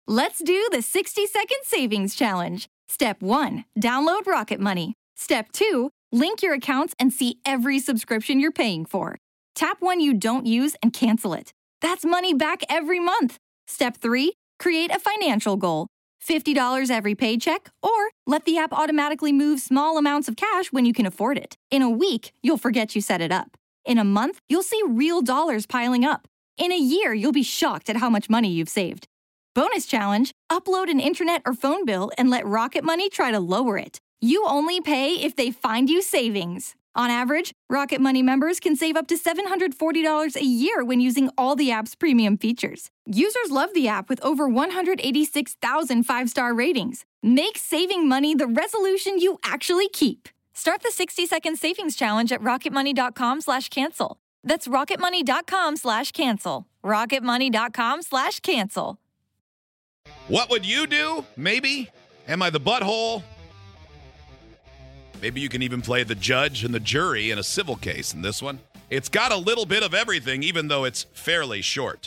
Let's do the 60-second savings challenge. Step 1, download Rocket Money. Step 2, link your accounts and see every subscription you're paying for. Tap one you don't use and cancel it. That's money back every month. Step 3, create a financial goal. $50 every paycheck, or let the app automatically move small amounts of cash when you can afford it. In a week, you'll forget you set it up. In a month, you'll see real dollars piling up. In a year, you'll be shocked at how much money you've saved. Bonus challenge, upload an internet or phone bill and let Rocket Money try to lower it. You only pay if they find you savings. On average, Rocket Money members can save up to $740 a year when using all the app's premium features. Users love the app with over 186,000 five-star ratings. Make saving money the resolution you actually keep. Start the 60-second savings challenge at rocketmoney.com/cancel. That's rocketmoney.com/cancel. rocketmoney.com/cancel. What would you do? Maybe. Am I the butthole? Maybe you can even play the judge and the jury in a civil case in this one. It's got a little bit of everything, even though it's fairly short.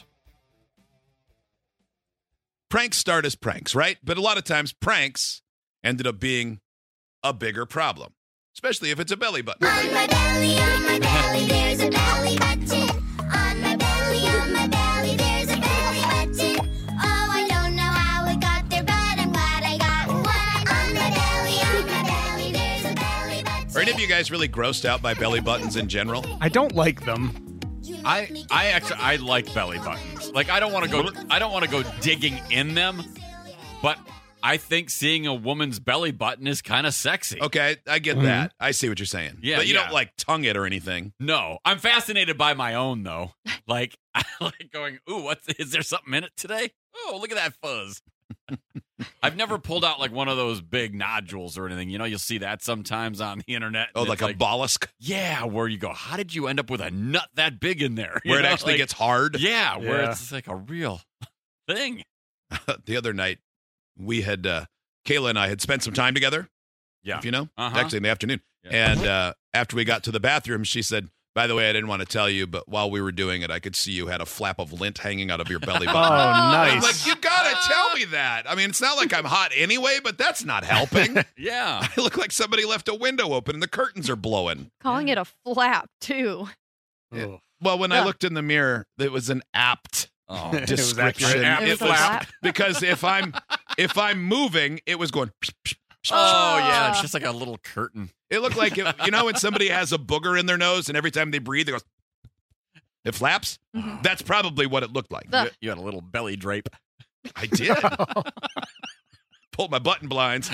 Pranks start as pranks, right? But a lot of times pranks ended up being a bigger problem, especially if it's a belly button. On my belly, there's a belly button. On my belly, there's a belly button. Oh, I don't know how it got there, but I'm glad I got one. On my belly, there's a belly button. Are any of you guys really grossed out by belly buttons in general? I don't like them. I like belly buttons. Like I don't want to go digging in them, but I think seeing a woman's belly button is kind of sexy. Okay, I get that. I see what you're saying. Yeah, but you yeah. don't like tongue it or anything. No, I'm fascinated by my own though. Like I like going, ooh, is there something in it today? Oh, look at that fuzz. I've never pulled out like one of those big nodules or anything. You know, you'll see that sometimes on the internet. Oh, like a mollusk? Yeah, where you go, how did you end up with a nut that big in there? Where it actually gets hard? Yeah, where it's like a real thing. The other night, we had, Kayla and I had spent some time together. Yeah. If you know? Uh-huh. Actually, in the afternoon. Yeah. And after we got to the bathroom, she said, by the way, I didn't want to tell you, but while we were doing it, I could see you had a flap of lint hanging out of your belly button. Oh, I nice. was like, you gotta tell me that. I mean, it's not like I'm hot anyway, but that's not helping. Yeah. I look like somebody left a window open and the curtains are blowing. Calling it a flap, too. Ugh. Well, when I looked in the mirror, it was an apt Oh, It was description. accurate. It was a flap. Because if I'm moving, it was going. Oh, yeah. It's just like a little curtain. It looked like when somebody has a booger in their nose and every time they breathe, it goes. It flaps. Mhm. That's probably what it looked like. Ugh. You had a little belly drape. I did. Pulled my button blinds.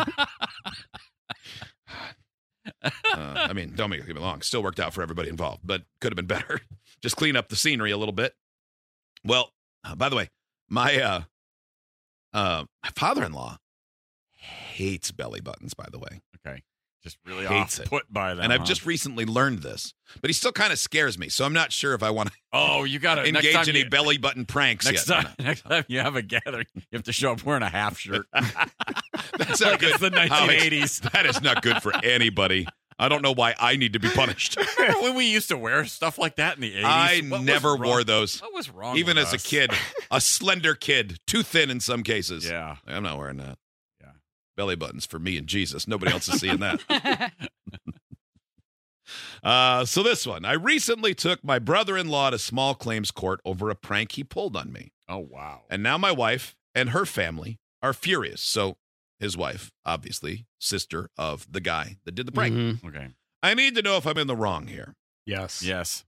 I mean, don't make it keep it long. Still worked out for everybody involved, but could have been better. Just clean up the scenery a little bit. Well, by the way, my father-in-law hates belly buttons, by the way. Okay. Just really Hates off it. put by them. And I've huh? just recently learned this, but he still kind of scares me. So I'm not sure if I want to Oh, you got to engage in any belly button pranks next yet. time you have a gathering, you have to show up wearing a half shirt. That's like not good. it's the 1980s. That is not good for anybody. I don't know why I need to be punished. When we used to wear stuff like that in the 80s. I what was never wrong? wore those. What was wrong Even with as a us? kid, a slender kid, too thin in some cases. Yeah. I'm not wearing that. Yeah. Belly buttons for me and Jesus. Nobody else is seeing that. So this one. I recently took my brother-in-law to small claims court over a prank he pulled on me. Oh, wow. And now my wife and her family are furious. So his wife, obviously, sister of the guy that did the prank. Mhm. Okay. I need to know if I'm in the wrong here. Yes. Yes.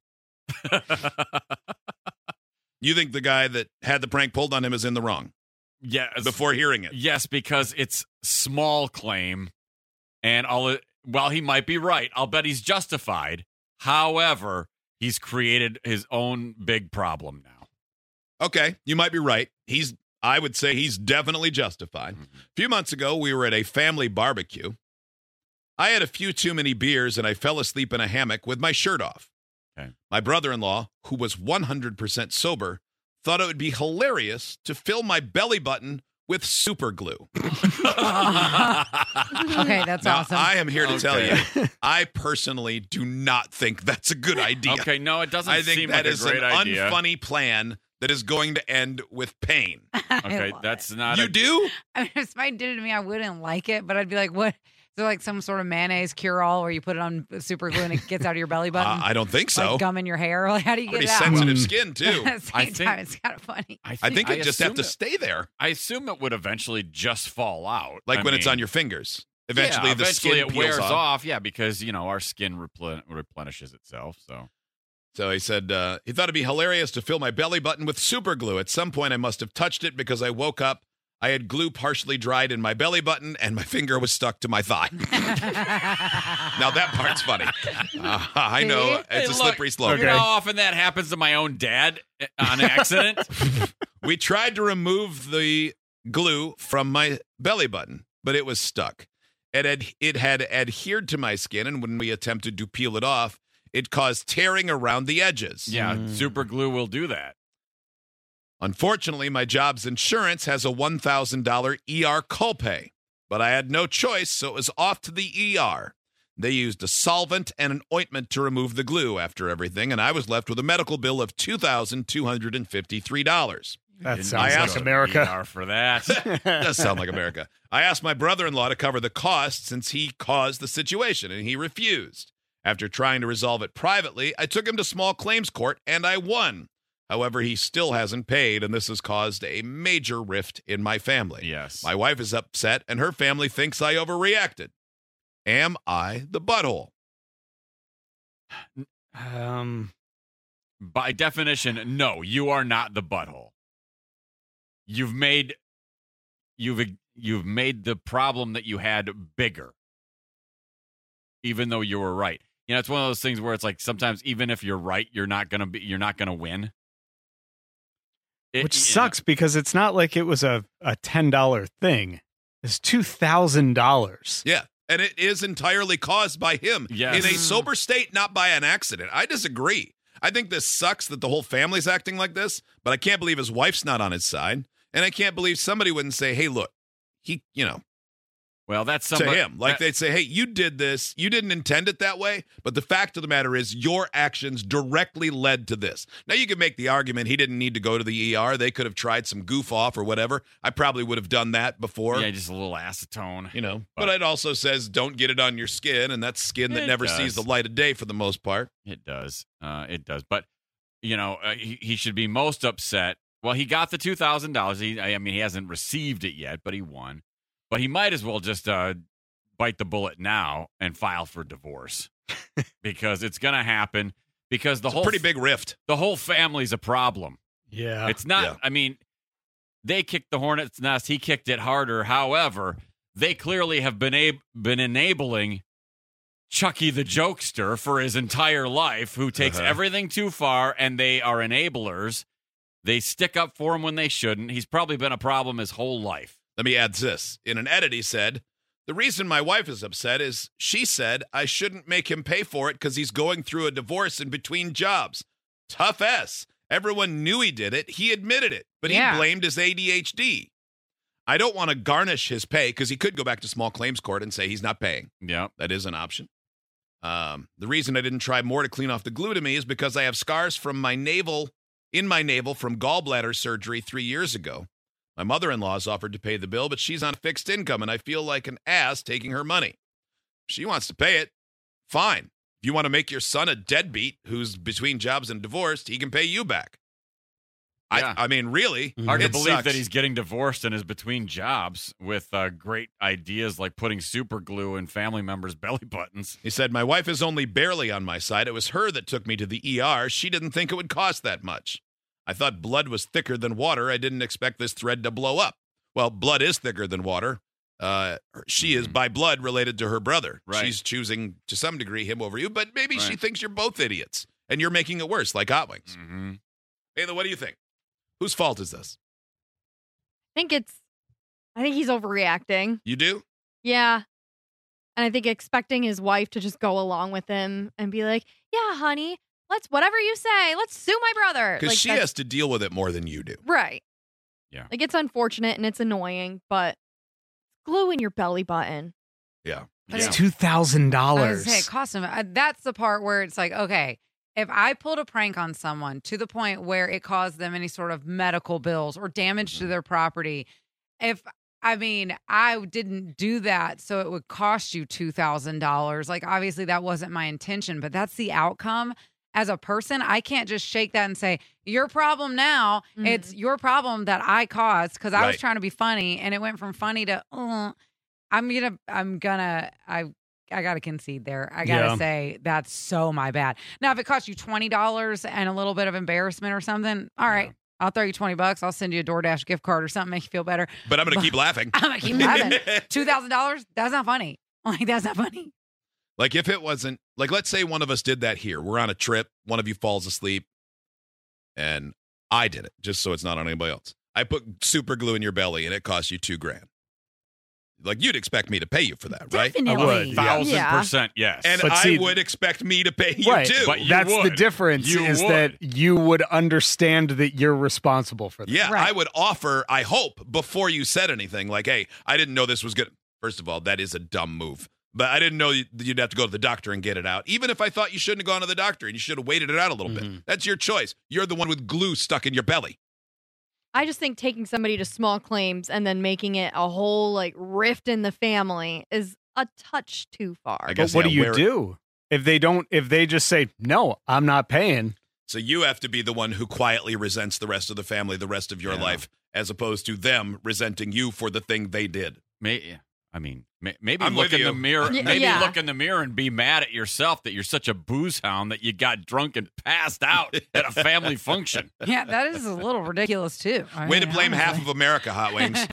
You think the guy that had the prank pulled on him is in the wrong Yes. before hearing it? Yes, because it's small claim, and while he might be right, I'll bet he's justified. However, he's created his own big problem now. Okay, you might be right. I would say he's definitely justified. Mhm. A few months ago, we were at a family barbecue. I had a few too many beers and I fell asleep in a hammock with my shirt off. Okay. My brother-in-law, who was 100% sober, thought it would be hilarious to fill my belly button with super glue. Okay, that's Now, awesome. I am here to tell you, Okay. I personally do not think that's a good idea. Okay, no, it doesn't I think seem that like is a great an idea. unfunny plan that is going to end with pain. Okay, that's not You do? I mean, if somebody did it to me, I wouldn't like it, but I'd be like, what? So like some sort of mayonnaise cure-all where you put it on super glue and it gets out of your belly button? I don't think so. Like gum in your hair? Like, how do you Pretty get it out? sensitive skin, too. At the same I think- time, it's kind of funny. I think it just have to assume stay there, I assume it would eventually just fall out. like I when it's mean, on your fingers. Eventually, yeah, the eventually skin it peels wears off. Yeah, because our skin replenishes itself. So he said he thought it'd be hilarious to fill my belly button with super glue. At some point, I must have touched it because I woke up. I had glue partially dried in my belly button, and my finger was stuck to my thigh. Now that part's funny. I know it's a slippery slope. You know how often that happens to my own dad on accident? We tried to remove the glue from my belly button, but it was stuck. It had adhered to my skin, and when we attempted to peel it off, it caused tearing around the edges. Yeah, super glue will do that. Unfortunately, my job's insurance has a $1,000 ER copay, but I had no choice, so it was off to the ER. They used a solvent and an ointment to remove the glue after everything, and I was left with a medical bill of $2,253. That Didn't sounds use like the America. ER for that. Does sound like America. I asked my brother-in-law to cover the cost since he caused the situation, and he refused. After trying to resolve it privately, I took him to small claims court, and I won. However, he still hasn't paid, and this has caused a major rift in my family. Yes. My wife is upset, and her family thinks I overreacted. Am I the butthole? By definition, no, you are not the butthole. You've made the problem that you had bigger, even though you were right. It's one of those things where it's like sometimes even if you're right, you're not gonna win. Which sucks because it's not like it was a $10 thing. It's $2,000. Yeah, and it is entirely caused by him Yes. in a sober state, not by an accident. I disagree. I think this sucks that the whole family's acting like this, but I can't believe his wife's not on his side, and I can't believe somebody wouldn't say, hey, look, he, Well, that's to somebody, him. Like they'd say, hey, you did this. You didn't intend it that way. But the fact of the matter is your actions directly led to this. Now, you could make the argument he didn't need to go to the ER. They could have tried some goof off or whatever. I probably would have done that before. yeah, just a little acetone. But it also says don't get it on your skin. And that's skin that It never does. sees the light of day for the most part. It does. It does. But, he should be most upset. Well, he got the $2,000. He hasn't received it yet, but he won. But he might as well just bite the bullet now and file for divorce because it's going to happen because It's a pretty big rift. the whole family's a problem. Yeah. It's not, they kicked the hornet's nest. He kicked it harder. However, they clearly have been enabling Chucky the jokester for his entire life, who takes everything too far, and they are enablers. They stick up for him when they shouldn't. He's probably been a problem his whole life. Let me add this. In an edit, he said, the reason my wife is upset is she said I shouldn't make him pay for it because he's going through a divorce in between jobs. Tough S. Everyone knew he did it. He admitted it, but Yeah. he blamed his ADHD. I don't want to garnish his pay because he could go back to small claims court and say he's not paying. Yeah. That is an option. The reason I didn't try more to clean off the glue to me is because I have scars from my navel from gallbladder surgery 3 years ago. My mother-in-law has offered to pay the bill, but she's on fixed income, and I feel like an ass taking her money. If she wants to pay it, fine. If you want to make your son a deadbeat who's between jobs and divorced, he can pay you back. Yeah. I mean, really, Hard to it believe sucks. that he's getting divorced and is between jobs with great ideas like putting super glue in family members' belly buttons. He said, my wife is only barely on my side. It was her that took me to the ER. She didn't think it would cost that much. I thought blood was thicker than water. I didn't expect this thread to blow up. Well, blood is thicker than water. She is by blood related to her brother. Right. She's choosing to some degree him over you, but maybe she Right. thinks you're both idiots and you're making it worse like Hot Wings. Mm-hmm. Ayla, what do you think? Whose fault is this? I think he's overreacting. You do? Yeah. And I think expecting his wife to just go along with him and be like, yeah, honey, whatever you say, let's sue my brother. Because Like, she that's- has to deal with it more than you do. Right. Yeah. Like, it's unfortunate and it's annoying, but glue in your belly button. Yeah. But It's it's- $2,000. I was gonna say, it costs him. That's the part where it's like, okay, if I pulled a prank on someone to the point where it caused them any sort of medical bills or damage to their property, I didn't do that, so it would cost you $2,000. Like, obviously, that wasn't my intention, but that's the outcome. As a person, I can't just shake that and say, your problem now. Mhm. It's your problem that I caused because I was Right. trying to be funny, and it went from funny to, I got to concede there. I got to Yeah. say that's so my bad. Now, if it costs you $20 and a little bit of embarrassment or something, all right, I'll throw you $20. I'll send you a DoorDash gift card or something, make you feel better. But I'm going to keep laughing. I'm going to keep laughing. $2,000? That's not funny. Like, that's not funny. Like, if it wasn't, like, let's say one of us did that here. We're on a trip. One of you falls asleep, and I did it, just so it's not on anybody else. I put super glue in your belly, and it costs you $2,000. Like, you'd expect me to pay you for that, right? Definitely. I would, yeah. 1,000%, yes. And But I see- would expect me to pay you, Right. too. But you That's the would. difference You is would. that you would understand that you're responsible for that. Yeah, Right. I would offer, I hope, before you said anything, like, hey, I didn't know this was good. First of all, that is a dumb move. But I didn't know you'd have to go to the doctor and get it out. Even if I thought you shouldn't have gone to the doctor and you should have waited it out a little bit. That's your choice. You're the one with glue stuck in your belly. I just think taking somebody to small claims and then making it a whole like rift in the family is a touch too far. I But guess, what yeah, do you where- do if they just say, no, I'm not paying? So you have to be the one who quietly resents the rest of the family the rest of your Yeah. life, as opposed to them resenting you for the thing they did. Maybe I'm look with in you. the mirror. Y- Maybe yeah. look in the mirror and be mad at yourself that you're such a booze hound that you got drunk and passed out at a family function. Yeah, that is a little ridiculous, too. I Way to mean, blame half honestly. of America, Hot Wings.